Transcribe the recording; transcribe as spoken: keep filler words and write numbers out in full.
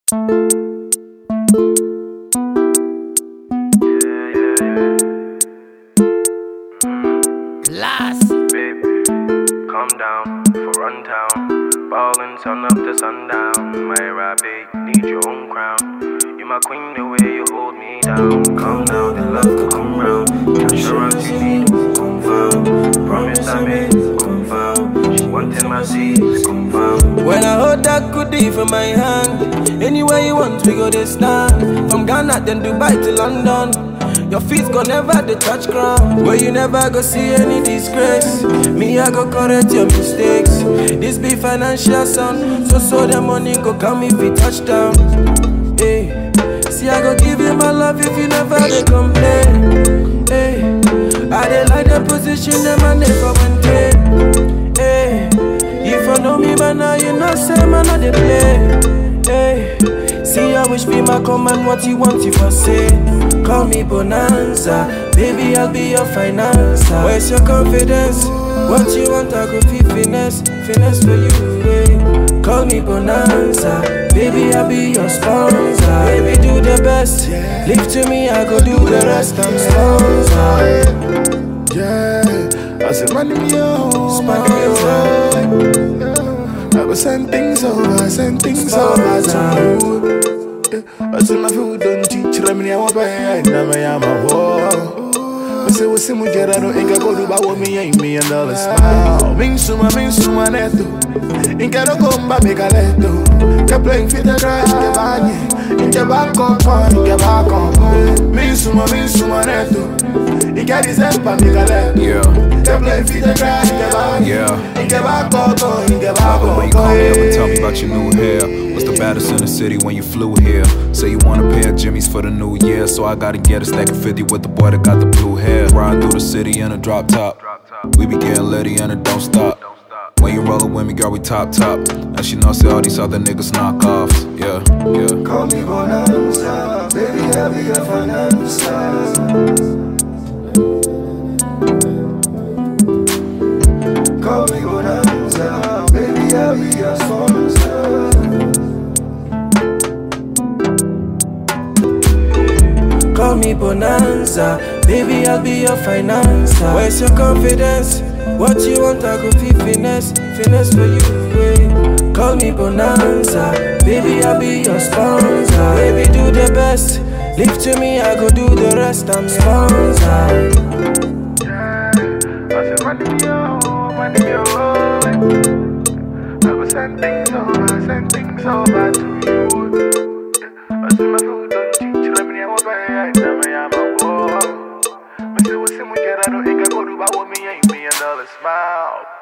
Baby, calm down for run town. Ballin' sun up to sundown. My rabbit, need your own crown. You my queen, the way you hold me down. Calm down, the love could come round. Assurance you need, confirm. Promise I made, confirm. Wanting my seeds, confirm. When I hold that goodie for my hand, anywhere you want, we go this stand. From Ghana, then Dubai to London. Your feet go never dey touch ground. Where you never go see any disgrace. Me, I go correct your mistakes. This be financial sound. So so the money go come if you touch down. Hey, see I go give you my love if you never dey complain. Hey, I dey like the position them and they for one day. Hey, if you know me by now you know say man I dey play. Hey, see I wish be my command what you want you for say. Call me Bonanza, baby I'll be your financer. Where's your confidence? What you want I go be finesse, finesse for you, eh? Call me Bonanza, baby I'll be your sponsor. Baby do the best, leave to me I go do the rest. I'm sponsor. Yeah, I said money me home, money me home. I go send things over, send things over to you. I say my food don't teach me I want to buy and I am a war. I say what's in my jet I don't think I go to buy me a million dollars smile. Ming suma, ming suma neto. Inka no come make a leto. Kept playing fit the cry in the bany. In the back of one, in the back of Ming suma, ming suma neto. Inka this help and make a leto. Yeah. Kept playing fit the cry in the bany. Yeah. In the back of in the back of when you call me up and tell me about your new hair. What's the baddest in the city when you flew here? Say you want a pair of Jimmy's for the new year. So I gotta get a stack of fifty with the boy that got the blue hair. Riding through the city in a drop top. We be getting litty and it don't stop. When you rollin' with me, girl, we top top. And she knows say all these other niggas knock offs. Yeah, yeah. Call me Bonanza, baby, I'll be your financer. Call me Bonanza, baby, I'll be your sponsor. Call me Bonanza, baby I'll be your financer. Where's your confidence? What you want I go be finesse, finesse for you, eh? Call me Bonanza, baby I'll be your sponsor. Baby do the best, leave to me I go do the rest. I'm sponsor. Yeah, I said money me home, money me home. I go send things over, send things over to you. I said my food don't teach, let me know what I am a war. I say what's in my jet I don't think I go to buy me a million dollar smile.